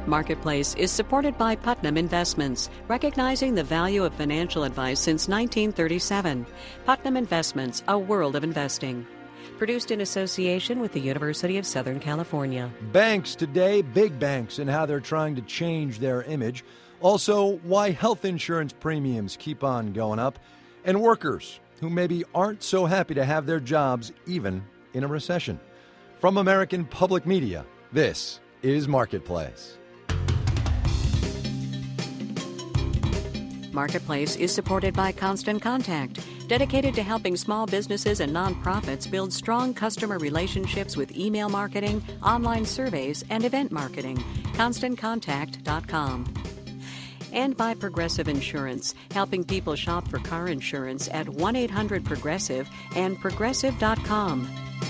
Marketplace is supported by Putnam Investments, recognizing the value of financial advice since 1937. Putnam Investments, a world of investing. Produced in association with the University of Southern California. Banks today, big banks, and how they're trying to change their image. Also, why health insurance premiums keep on going up. And workers who maybe aren't so happy to have their jobs even in a recession. From American Public Media, this is Marketplace. Marketplace is supported by Constant Contact, dedicated to helping small businesses and nonprofits build strong customer relationships with email marketing, online surveys, and event marketing. ConstantContact.com. And by Progressive Insurance, helping people shop for car insurance at 1-800-PROGRESSIVE and Progressive.com.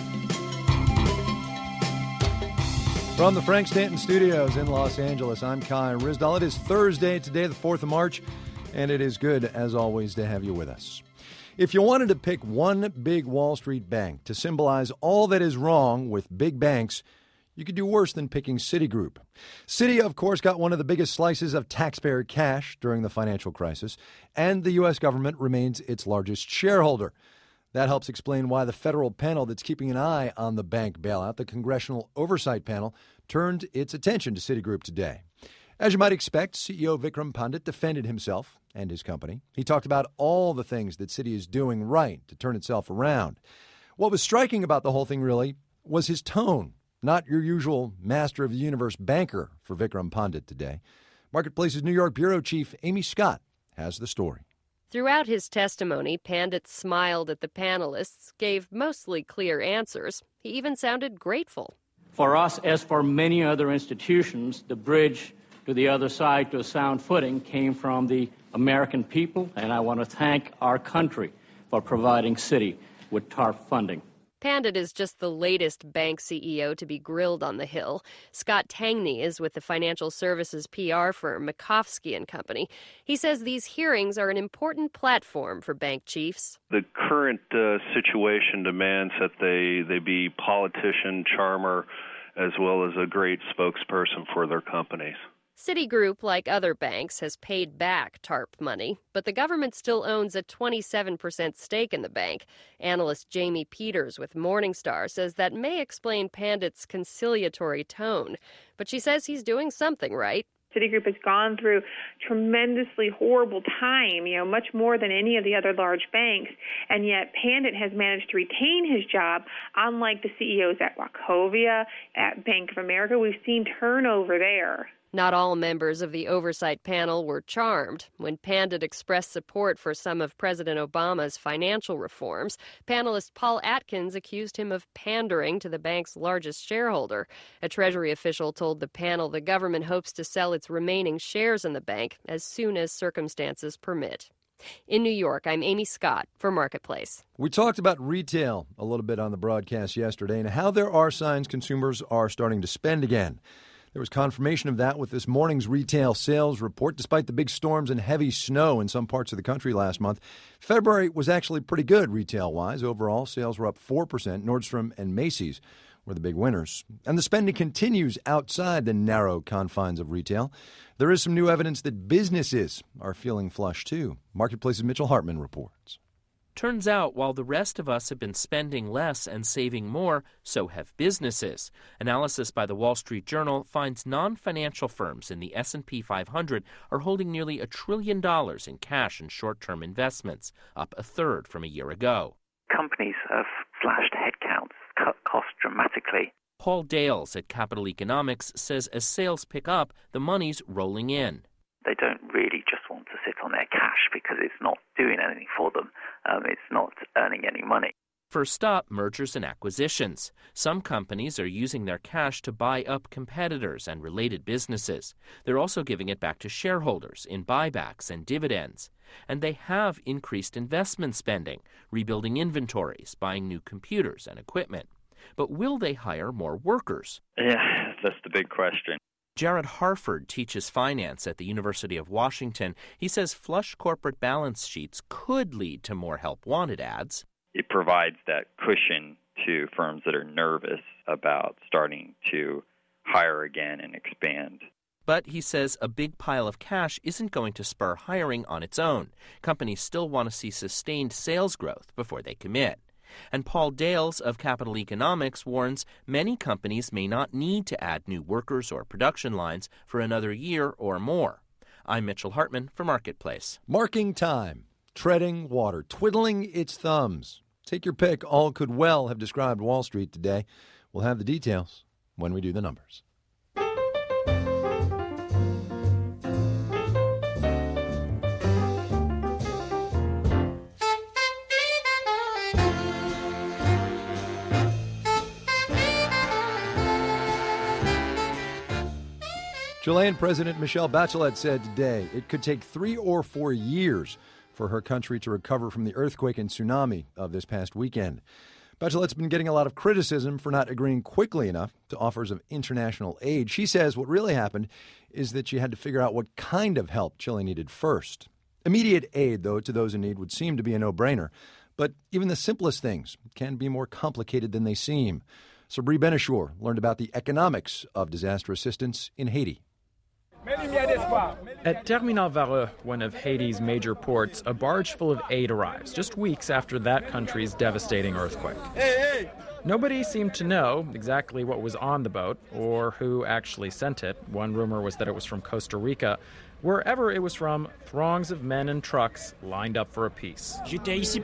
From the Frank Stanton Studios in Los Angeles, I'm Kai Ryssdal. It is Thursday, today the 4th of March, and it is good, as always, to have you with us. If you wanted to pick one big Wall Street bank to symbolize all that is wrong with big banks, you could do worse than picking Citigroup. Citi, of course, got one of the biggest slices of taxpayer cash during the financial crisis, and the U.S. government remains its largest shareholder. That helps explain why the federal panel that's keeping an eye on the bank bailout, the Congressional Oversight Panel, turned its attention to Citigroup today. As you might expect, CEO Vikram Pandit defended himself and his company. He talked about all the things that Citi is doing right to turn itself around. What was striking about the whole thing, really, was his tone. Not your usual master of the universe banker for Vikram Pandit today. Marketplace's New York bureau chief Amy Scott has the story. Throughout his testimony, Pandit smiled at the panelists, gave mostly clear answers. He even sounded grateful. For us, as for many other institutions, the bridge to the other side to a sound footing came from the American people, and I want to thank our country for providing Citi with TARP funding. Pandit is just the latest bank CEO to be grilled on the Hill. Scott Tangney is with the financial services PR firm Makovsky & Company. He says these hearings are an important platform for bank chiefs. The current situation demands that they be politician, charmer, as well as a great spokesperson for their companies. Citigroup, like other banks, has paid back TARP money, but the government still owns a 27% stake in the bank. Analyst Jamie Peters with Morningstar says that may explain Pandit's conciliatory tone, but she says he's doing something right. Citigroup has gone through tremendously horrible time, much more than any of the other large banks, and yet Pandit has managed to retain his job, unlike the CEOs at Wachovia, at Bank of America. We've seen turnover there. Not all members of the oversight panel were charmed. When Pandit expressed support for some of President Obama's financial reforms, panelist Paul Atkins accused him of pandering to the bank's largest shareholder. A Treasury official told the panel the government hopes to sell its remaining shares in the bank as soon as circumstances permit. In New York, I'm Amy Scott for Marketplace. We talked about retail a little bit on the broadcast yesterday and how there are signs consumers are starting to spend again. There was confirmation of that with this morning's retail sales report. Despite the big storms and heavy snow in some parts of the country last month, February was actually pretty good retail-wise. Overall, sales were up 4%. Nordstrom and Macy's were the big winners. And the spending continues outside the narrow confines of retail. There is some new evidence that businesses are feeling flush, too. Marketplace's Mitchell Hartman reports. Turns out, while the rest of us have been spending less and saving more, so have businesses. Analysis by the Wall Street Journal finds non-financial firms in the S&P 500 are holding nearly $1 trillion in cash and short-term investments, up a third from a year ago. Companies have slashed headcounts, cut costs dramatically. Paul Dales at Capital Economics says as sales pick up, the money's rolling in. They don't really just want to sit on their cash because it's not doing anything for them. It's not earning any money. First up, mergers and acquisitions. Some companies are using their cash to buy up competitors and related businesses. They're also giving it back to shareholders in buybacks and dividends. And they have increased investment spending, rebuilding inventories, buying new computers and equipment. But will they hire more workers? Yeah, that's the big question. Jared Harford teaches finance at the University of Washington. He says flush corporate balance sheets could lead to more help wanted ads. It provides that cushion to firms that are nervous about starting to hire again and expand. But he says a big pile of cash isn't going to spur hiring on its own. Companies still want to see sustained sales growth before they commit. And Paul Dales of Capital Economics warns many companies may not need to add new workers or production lines for another year or more. I'm Mitchell Hartman for Marketplace. Marking time, treading water, twiddling its thumbs. Take your pick. All could well have described Wall Street today. We'll have the details when we do the numbers. Chilean President Michelle Bachelet said today it could take 3 or 4 years for her country to recover from the earthquake and tsunami of this past weekend. Bachelet's been getting a lot of criticism for not agreeing quickly enough to offers of international aid. She says what really happened is that she had to figure out what kind of help Chile needed first. Immediate aid, though, to those in need would seem to be a no-brainer. But even the simplest things can be more complicated than they seem. Sabri Benishur learned about the economics of disaster assistance in Haiti. At Terminal Vareux, one of Haiti's major ports, a barge full of aid arrives just weeks after that country's devastating earthquake. Nobody seemed to know exactly what was on the boat or who actually sent it. One rumor was that it was from Costa Rica. Wherever it was from, throngs of men and trucks lined up for a piece. I've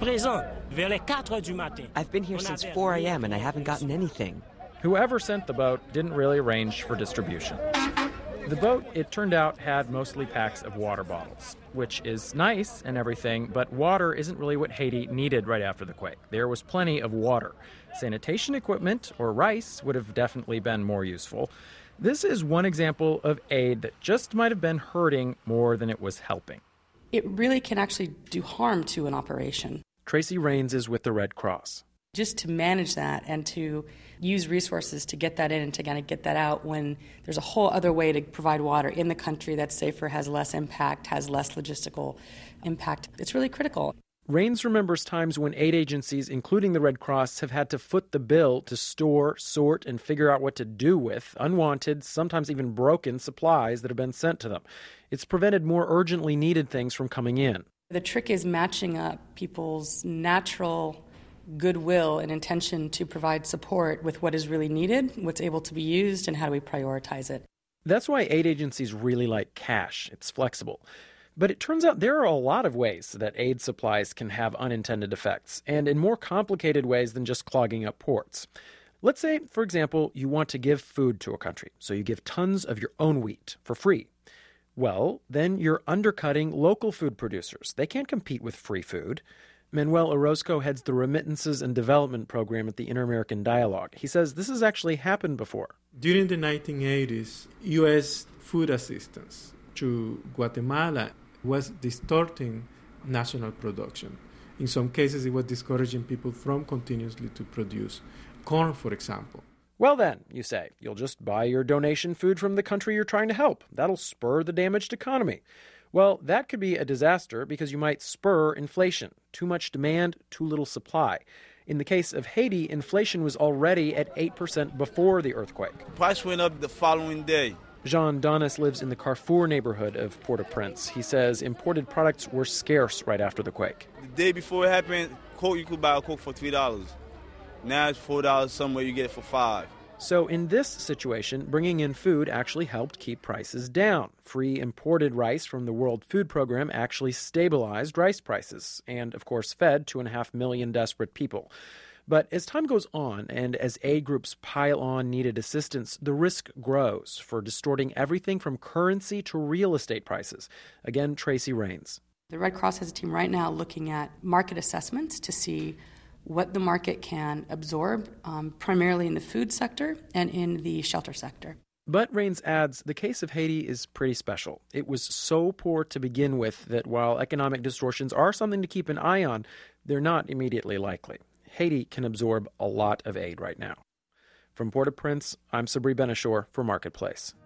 been here since 4 a.m. and I haven't gotten anything. Whoever sent the boat didn't really arrange for distribution. The boat, it turned out, had mostly packs of water bottles, which is nice and everything, but water isn't really what Haiti needed right after the quake. There was plenty of water. Sanitation equipment or rice would have definitely been more useful. This is one example of aid that just might have been hurting more than it was helping. It really can actually do harm to an operation. Tracy Rains is with the Red Cross. Just to manage that and to use resources to get that in and to kind of get that out when there's a whole other way to provide water in the country that's safer, has less impact, has less logistical impact. It's really critical. Rains remembers times when aid agencies, including the Red Cross, have had to foot the bill to store, sort, and figure out what to do with unwanted, sometimes even broken supplies that have been sent to them. It's prevented more urgently needed things from coming in. The trick is matching up people's natural goodwill and intention to provide support with what is really needed, what's able to be used, and how do we prioritize it. That's why aid agencies really like cash. It's flexible. But it turns out there are a lot of ways that aid supplies can have unintended effects, and in more complicated ways than just clogging up ports. Let's say, for example, you want to give food to a country, so you give tons of your own wheat for free. Well, then you're undercutting local food producers. They can't compete with free food. Manuel Orozco heads the Remittances and Development Program at the Inter-American Dialogue. He says this has actually happened before. During the 1980s, U.S. food assistance to Guatemala was distorting national production. In some cases, it was discouraging people from continuously to produce corn, for example. Well then, you say, you'll just buy your donation food from the country you're trying to help. That'll spur the damaged economy. Well, that could be a disaster because you might spur inflation. Too much demand, too little supply. In the case of Haiti, inflation was already at 8% before the earthquake. Price went up the following day. Jean Donis lives in the Carrefour neighborhood of Port-au-Prince. He says imported products were scarce right after the quake. The day before it happened, Coke, you could buy a Coke for $3. Now it's $4, somewhere you get it for $5. So in this situation, bringing in food actually helped keep prices down. Free imported rice from the World Food Program actually stabilized rice prices and, of course, fed 2.5 million desperate people. But as time goes on and as aid groups pile on needed assistance, the risk grows for distorting everything from currency to real estate prices. Again, Tracy Rains. The Red Cross has a team right now looking at market assessments to see what the market can absorb, primarily in the food sector and in the shelter sector. But Rains adds, the case of Haiti is pretty special. It was so poor to begin with that while economic distortions are something to keep an eye on, they're not immediately likely. Haiti can absorb a lot of aid right now. From Port-au-Prince, I'm Sabri Benishur for Marketplace.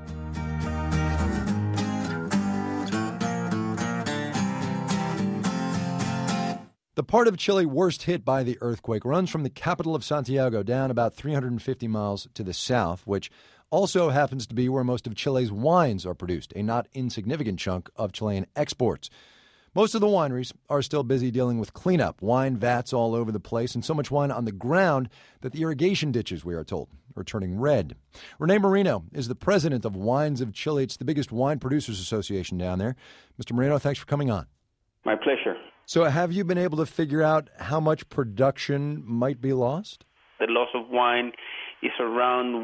The part of Chile worst hit by the earthquake runs from the capital of Santiago down about 350 miles to the south, which also happens to be where most of Chile's wines are produced, a not insignificant chunk of Chilean exports. Most of the wineries are still busy dealing with cleanup, wine vats all over the place, and so much wine on the ground that the irrigation ditches, we are told, are turning red. Rene Moreno is the president of Wines of Chile. It's the biggest wine producers association down there. Mr. Moreno, thanks for coming on. My pleasure. So have you been able to figure out how much production might be lost? The loss of wine is around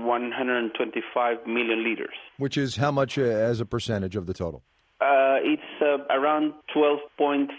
125 million liters. Which is how much as a percentage of the total? It's around 12.5%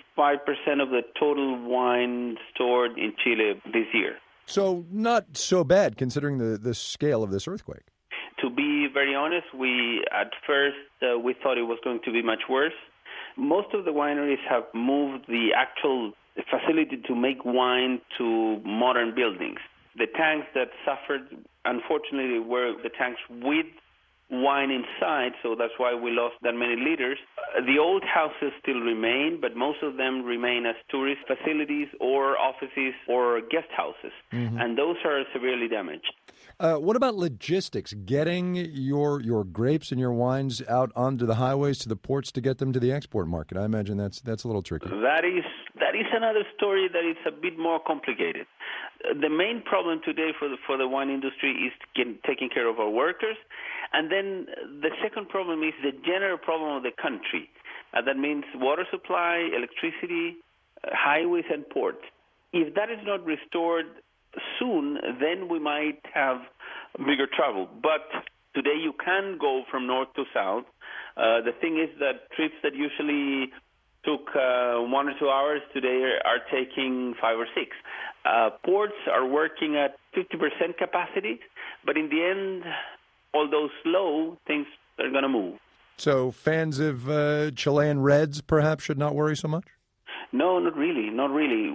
of the total wine stored in Chile this year. So not so bad considering the scale of this earthquake. To be very honest, at first we thought it was going to be much worse. Most of the wineries have moved the actual facility to make wine to modern buildings. The tanks that suffered, unfortunately, were the tanks with wine inside, so that's why we lost that many liters. The old houses still remain, but most of them remain as tourist facilities or offices or guest houses, and those are severely damaged. What about logistics? Getting your grapes and your wines out onto the highways to the ports to get them to the export market? I imagine that's a little tricky. That is another story that is a bit more complicated. The main problem today for the wine industry is taking care of our workers, and then the second problem is the general problem of the country. That means water supply, electricity, highways, and ports. If that is not restored soon, then we might have bigger trouble. But today you can go from north to south. The thing is that trips that usually took 1 or 2 hours today are taking 5 or 6. Ports are working at 50% capacity, but in the end, although slow, things are going to move. So fans of Chilean Reds perhaps should not worry so much? No, not really. Not really.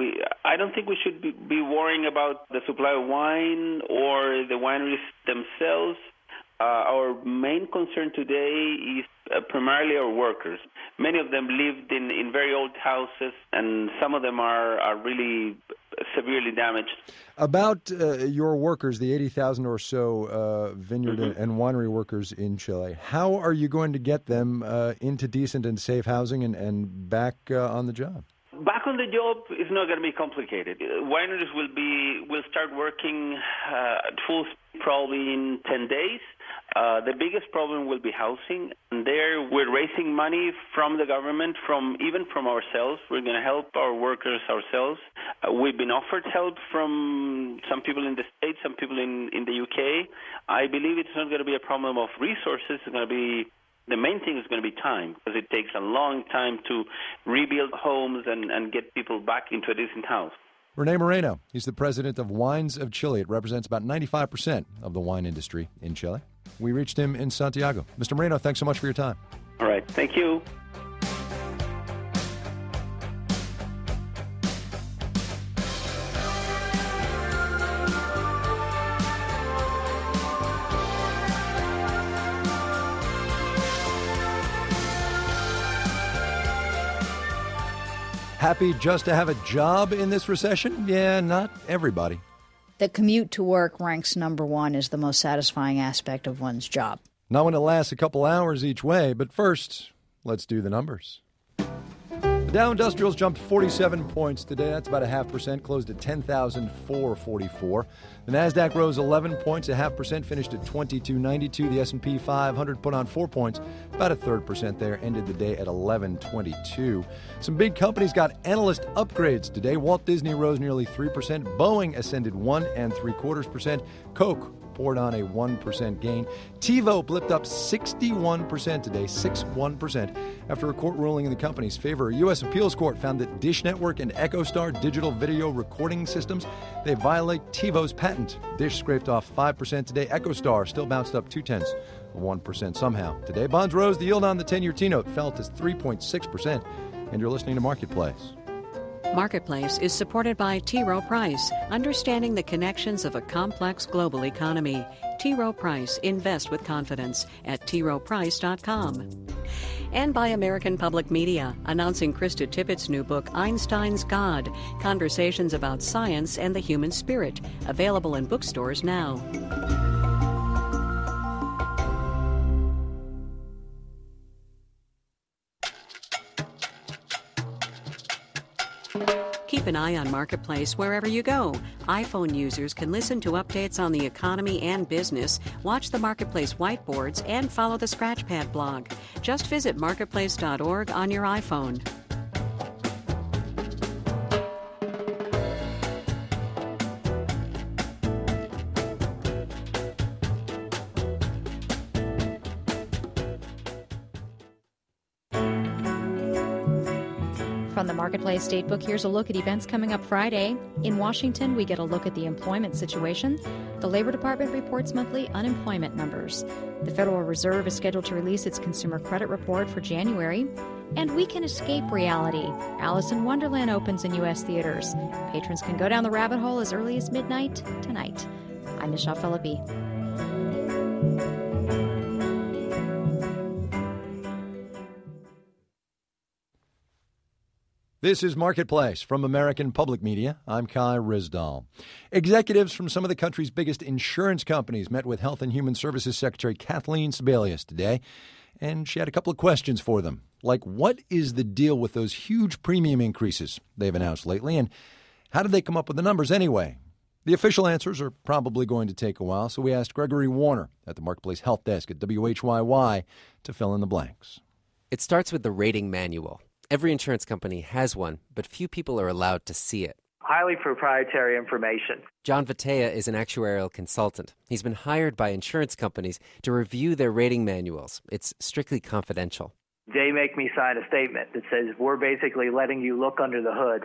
I don't think we should be worrying about the supply of wine or the wineries themselves. Our main concern today is primarily our workers. Many of them lived in very old houses, and some of them are really severely damaged. About your workers, the 80,000 or so vineyard and winery workers in Chile, how are you going to get them into decent and safe housing and back on the job? Back on the job is not going to be complicated. Wineries will start working at full speed probably in 10 days. The biggest problem will be housing. And there we're raising money from the government, even from ourselves. We're going to help our workers ourselves. We've been offered help from some people in the States, some people in the UK. I believe it's not going to be a problem of resources. It's going to be the main thing is going to be time, because it takes a long time to rebuild homes and get people back into a decent house. Rene Moreno, he's the president of Wines of Chile. It represents about 95% of the wine industry in Chile. We reached him in Santiago. Mr. Moreno, thanks so much for your time. All right. Thank you. Happy just to have a job in this recession? Yeah, not everybody. The commute to work ranks number one as the most satisfying aspect of one's job. Not when it lasts a couple hours each way, but first, let's do the numbers. The Dow Industrials jumped 47 points today. That's about 0.5%, closed at 10,444. The Nasdaq rose 11 points, 0.5%, finished at 2292. The S&P 500 put on 4 points, about 1/3% there, ended the day at 1122. Some big companies got analyst upgrades today. Walt Disney rose nearly 3%. Boeing ascended 1 3/4%. Coke poured on a 1% gain. TiVo blipped up 61% today, 61%, after a court ruling in the company's favor. A U.S. appeals court found that Dish Network and EchoStar digital video recording systems, they violate TiVo's patent. Dish scraped off 5% today. EchoStar still bounced up 0.2% somehow. Today, bonds rose. The yield on the 10-year T-note fell to 3.6%. And you're listening to Marketplace. Marketplace is supported by T. Rowe Price, understanding the connections of a complex global economy. T. Rowe Price, invest with confidence at troweprice.com. And by American Public Media, announcing Krista Tippett's new book, Einstein's God, Conversations about Science and the Human Spirit, available in bookstores now. Keep an eye on Marketplace wherever you go. iPhone users can listen to updates on the economy and business, watch the Marketplace whiteboards, and follow the Scratchpad blog. Just visit marketplace.org on your iPhone. From the Marketplace Datebook, here's a look at events coming up Friday. In Washington, we get a look at the employment situation. The Labor Department reports monthly unemployment numbers. The Federal Reserve is scheduled to release its consumer credit report for January. And we can escape reality. Alice in Wonderland opens in U.S. theaters. Patrons can go down the rabbit hole as early as midnight tonight. I'm Michelle Philippi. This is Marketplace from American Public Media. I'm Kai Ryssdal. Executives from some of the country's biggest insurance companies met with Health and Human Services Secretary Kathleen Sebelius today, and she had a couple of questions for them. Like, what is the deal with those huge premium increases they've announced lately, and how did they come up with the numbers anyway? The official answers are probably going to take a while, so we asked Gregory Warner at the Marketplace Health Desk at WHYY to fill in the blanks. It starts with the rating manual. Every insurance company has one, but few people are allowed to see it. Highly proprietary information. John Vatea is an actuarial consultant. He's been hired by insurance companies to review their rating manuals. It's strictly confidential. They make me sign a statement that says we're basically letting you look under the hood,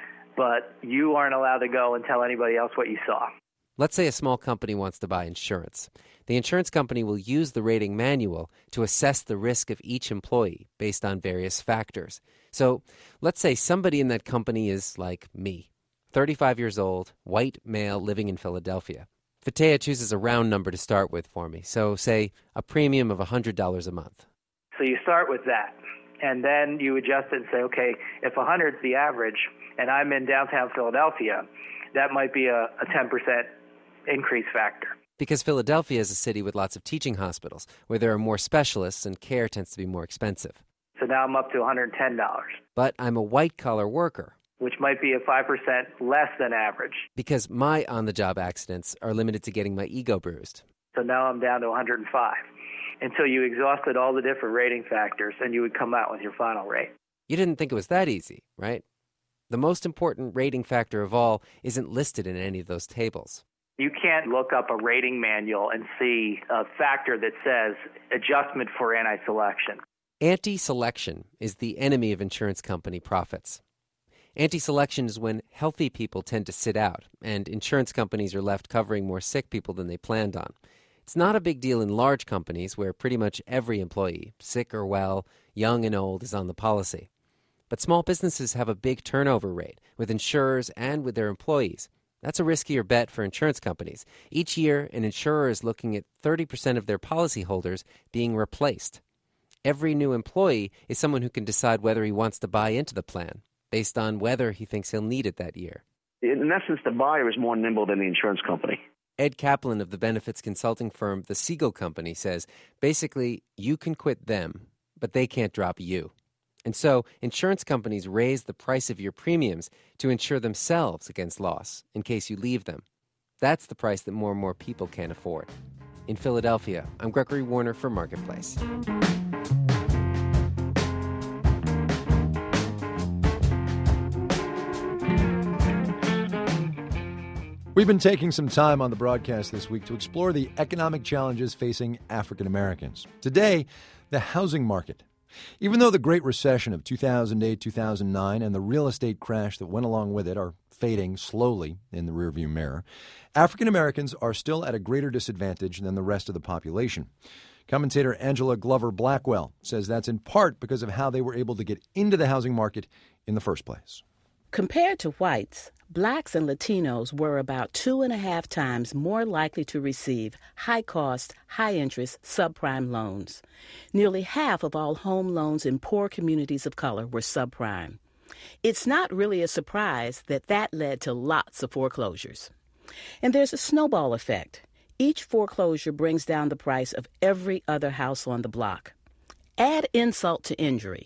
but you aren't allowed to go and tell anybody else what you saw. Let's say a small company wants to buy insurance. The insurance company will use the rating manual to assess the risk of each employee based on various factors. So let's say somebody in that company is like me, 35 years old, white male living in Philadelphia. Vatea chooses a round number to start with for me, so say a premium of $100 a month. So you start with that, and then you adjust it and say, okay, if 100 is the average and I'm in downtown Philadelphia, that might be a 10% increase factor. Because Philadelphia is a city with lots of teaching hospitals, where there are more specialists and care tends to be more expensive. So now I'm up to $110. But I'm a white-collar worker. Which might be a 5% less than average. Because my on-the-job accidents are limited to getting my ego bruised. So now I'm down to 105. Until you exhausted all the different rating factors, and you would come out with your final rate. You didn't think it was that easy, right? The most important rating factor of all isn't listed in any of those tables. You can't look up a rating manual and see a factor that says adjustment for anti-selection. Anti-selection is the enemy of insurance company profits. Anti-selection is when healthy people tend to sit out, and insurance companies are left covering more sick people than they planned on. It's not a big deal in large companies where pretty much every employee, sick or well, young and old, is on the policy. But small businesses have a big turnover rate with insurers and with their employees. That's a riskier bet for insurance companies. Each year, an insurer is looking at 30% of their policyholders being replaced. Every new employee is someone who can decide whether he wants to buy into the plan, based on whether he thinks he'll need it that year. In essence, the buyer is more nimble than the insurance company. Ed Kaplan of the benefits consulting firm The Siegel Company says, basically, you can quit them, but they can't drop you. And so, insurance companies raise the price of your premiums to insure themselves against loss in case you leave them. That's the price that more and more people can't afford. In Philadelphia, I'm Gregory Warner for Marketplace. We've been taking some time on the broadcast this week to explore the economic challenges facing African Americans. Today, the housing market. Even though the Great Recession of 2008-2009 and the real estate crash that went along with it are fading slowly in the rearview mirror, African Americans are still at a greater disadvantage than the rest of the population. Commentator Angela Glover Blackwell says that's in part because of how they were able to get into the housing market in the first place. Compared to whites, blacks and Latinos were about 2.5 times more likely to receive high-cost, high-interest subprime loans. Nearly half of all home loans in poor communities of color were subprime. It's not really a surprise that led to lots of foreclosures. And there's a snowball effect. Each foreclosure brings down the price of every other house on the block. Add insult to injury.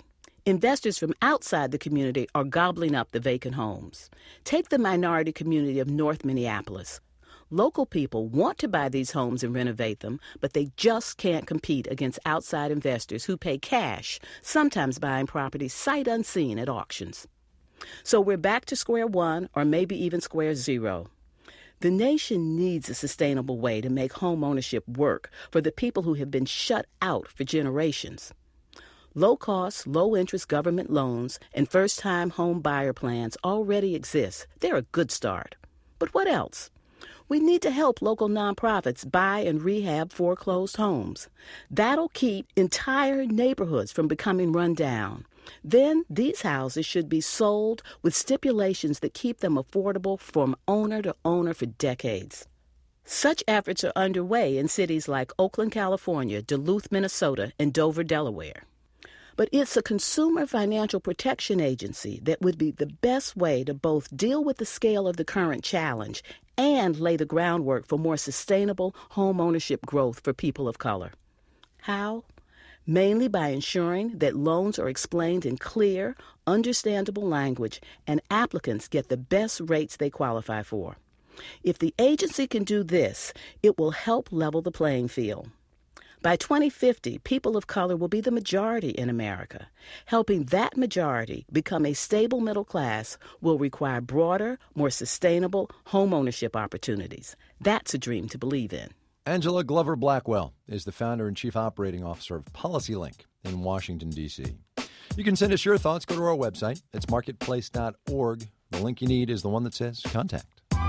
Investors from outside the community are gobbling up the vacant homes. Take the minority community of North Minneapolis. Local people want to buy these homes and renovate them, but they just can't compete against outside investors who pay cash, sometimes buying properties sight unseen at auctions. So we're back to square one, or maybe even square zero. The nation needs a sustainable way to make home ownership work for the people who have been shut out for generations. Low-cost, low-interest government loans and first-time home buyer plans already exist. They're a good start. But what else? We need to help local nonprofits buy and rehab foreclosed homes. That'll keep entire neighborhoods from becoming run down. Then these houses should be sold with stipulations that keep them affordable from owner to owner for decades. Such efforts are underway in cities like Oakland, California, Duluth, Minnesota, and Dover, Delaware. But it's a consumer financial protection agency that would be the best way to both deal with the scale of the current challenge and lay the groundwork for more sustainable home ownership growth for people of color. How? Mainly by ensuring that loans are explained in clear, understandable language and applicants get the best rates they qualify for. If the agency can do this, it will help level the playing field. By 2050, people of color will be the majority in America. Helping that majority become a stable middle class will require broader, more sustainable home ownership opportunities. That's a dream to believe in. Angela Glover Blackwell is the founder and chief operating officer of PolicyLink in Washington, D.C. You can send us your thoughts. Go to our website. It's marketplace.org. The link you need is the one that says contact.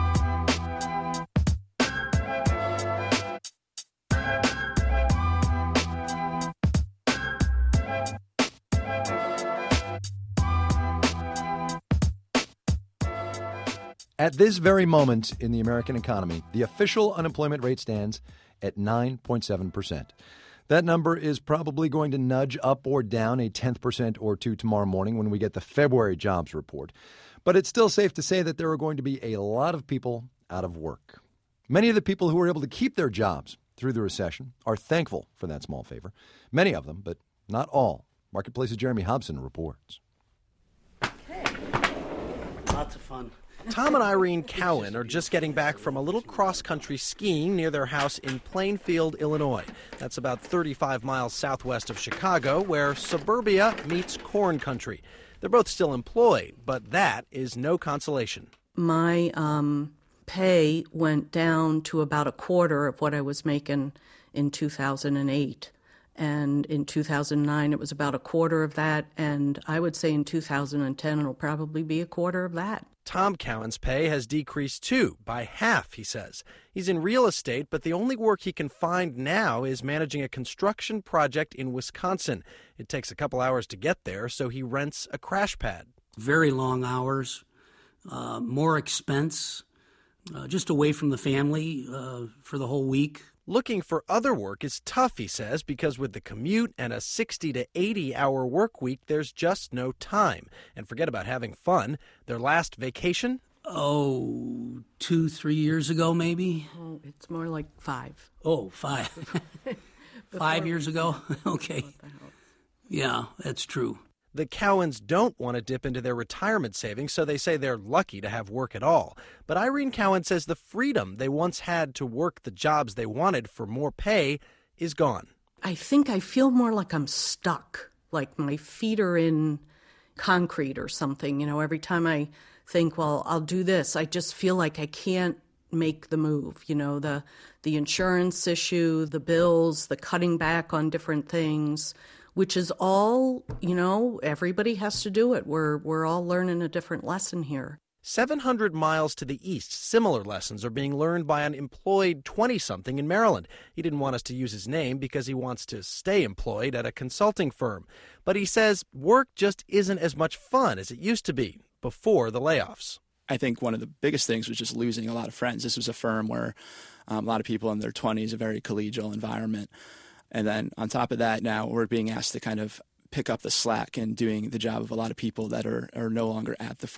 At this very moment in the American economy, the official unemployment rate stands at 9.7%. That number is probably going to nudge up or down a 10% or two tomorrow morning when we get the February jobs report. But it's still safe to say that there are going to be a lot of people out of work. Many of the people who were able to keep their jobs through the recession are thankful for that small favor. Many of them, but not all. Marketplace's Jeremy Hobson reports. Lots of fun. Tom and Irene Cowan are just getting back from a little cross-country skiing near their house in Plainfield, Illinois. That's about 35 miles southwest of Chicago, where suburbia meets corn country. They're both still employed, but that is no consolation. My pay went down to about a quarter of what I was making in 2008. And in 2009, it was about a quarter of that. And I would say in 2010, it'll probably be a quarter of that. Tom Cowan's pay has decreased, too, by half, he says. He's in real estate, but the only work he can find now is managing a construction project in Wisconsin. It takes a couple hours to get there, so he rents a crash pad. Very long hours, more expense, just away from the family for the whole week. Looking for other work is tough, he says, because with the commute and a 60 to 80-hour work week, there's just no time. And forget about having fun. Their last vacation? 2-3 years ago, maybe. Oh, it's more like 5. Oh, 5. 5 years ago? Okay. Yeah, that's true. The Cowans don't want to dip into their retirement savings, so they say they're lucky to have work at all. But Irene Cowan says the freedom they once had to work the jobs they wanted for more pay is gone. I think I feel more like I'm stuck, like my feet are in concrete or something. You know, every time I think, well, I'll do this, I just feel like I can't make the move. You know, the insurance issue, the bills, the cutting back on different things, which is all, you know, everybody has to do it. We're all learning a different lesson here. 700 miles to the east, similar lessons are being learned by an employed 20-something in Maryland. He didn't want us to use his name because he wants to stay employed at a consulting firm. But he says work just isn't as much fun as it used to be before the layoffs. I think one of the biggest things was just losing a lot of friends. This was a firm where a lot of people in their 20s, a very collegial environment. And then on top of that, now we're being asked to kind of pick up the slack and doing the job of a lot of people that are no longer at the firm.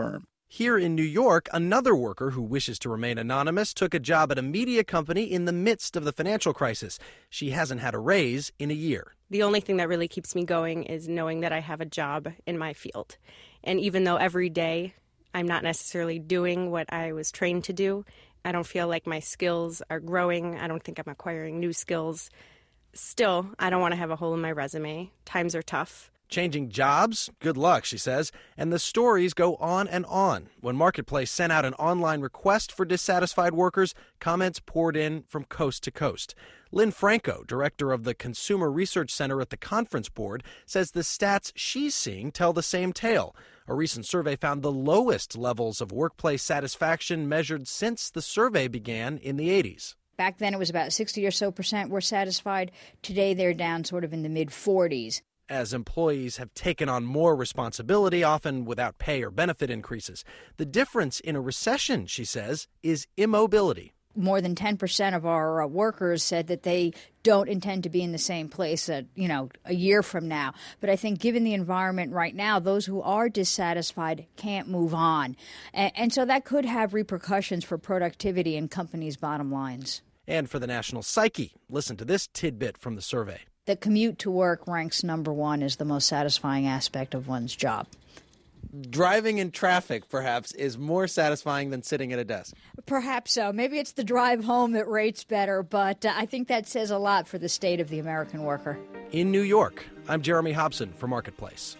Here in New York, another worker who wishes to remain anonymous took a job at a media company in the midst of the financial crisis. She hasn't had a raise in a year. The only thing that really keeps me going is knowing that I have a job in my field. And even though every day I'm not necessarily doing what I was trained to do, I don't feel like my skills are growing. I don't think I'm acquiring new skills. Still, I don't want to have a hole in my resume. Times are tough. Changing jobs? Good luck, she says. And the stories go on and on. When Marketplace sent out an online request for dissatisfied workers, comments poured in from coast to coast. Lynn Franco, director of the Consumer Research Center at the Conference Board, says the stats she's seeing tell the same tale. A recent survey found the lowest levels of workplace satisfaction measured since the survey began in the 80s. Back then it was about 60 or so percent were satisfied. Today they're down sort of in the mid-40s. As employees have taken on more responsibility, often without pay or benefit increases. The difference in a recession, she says, is immobility. More than 10% of our workers said that they don't intend to be in the same place a year from now. But I think given the environment right now, those who are dissatisfied can't move on. And so that could have repercussions for productivity and companies' bottom lines. And for the national psyche. Listen to this tidbit from the survey. The commute to work ranks number one as the most satisfying aspect of one's job. Driving in traffic, perhaps, is more satisfying than sitting at a desk. Perhaps so. Maybe it's the drive home that rates better, but I think that says a lot for the state of the American worker. In New York, I'm Jeremy Hobson for Marketplace.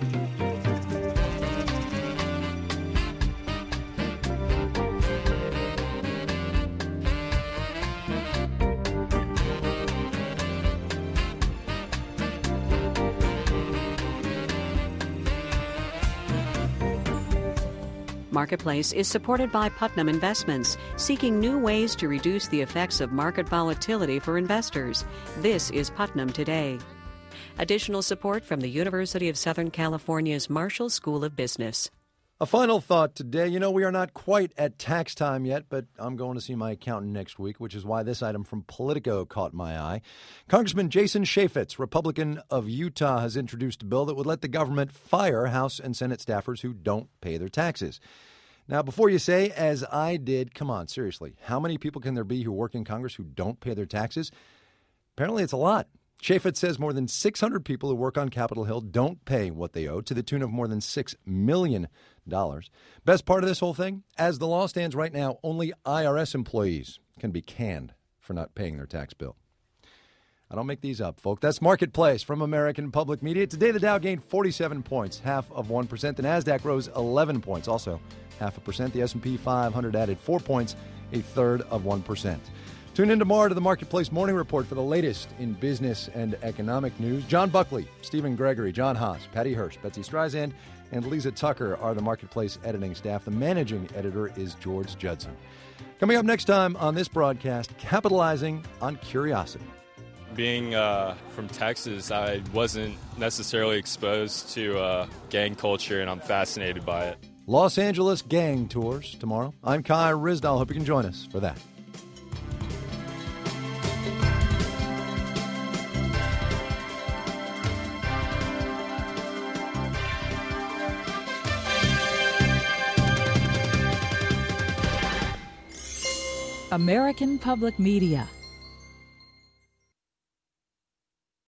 Marketplace is supported by Putnam Investments, seeking new ways to reduce the effects of market volatility for investors. This is Putnam Today. Additional support from the University of Southern California's Marshall School of Business. A final thought today. We are not quite at tax time yet, but I'm going to see my accountant next week, which is why this item from Politico caught my eye. Congressman Jason Chaffetz, Republican of Utah, has introduced a bill that would let the government fire House and Senate staffers who don't pay their taxes. Now, before you say, as I did, come on, seriously, how many people can there be who work in Congress who don't pay their taxes? Apparently it's a lot. Chaffetz says more than 600 people who work on Capitol Hill don't pay what they owe, to the tune of more than $6 million. Best part of this whole thing, as the law stands right now, only IRS employees can be canned for not paying their tax bill. I don't make these up, folks. That's Marketplace from American Public Media. Today, the Dow gained 47 points, 0.5%. The NASDAQ rose 11 points, also 0.5%. The S&P 500 added 4 points, 0.33%. Tune in tomorrow to the Marketplace Morning Report for the latest in business and economic news. John Buckley, Stephen Gregory, John Haas, Patty Hirsch, Betsy Streisand, and Lisa Tucker are the Marketplace editing staff. The managing editor is George Judson. Coming up next time on this broadcast, capitalizing on curiosity. Being from Texas, I wasn't necessarily exposed to gang culture, and I'm fascinated by it. Los Angeles gang tours tomorrow. I'm Kai Ryssdal. Hope you can join us for that. American Public Media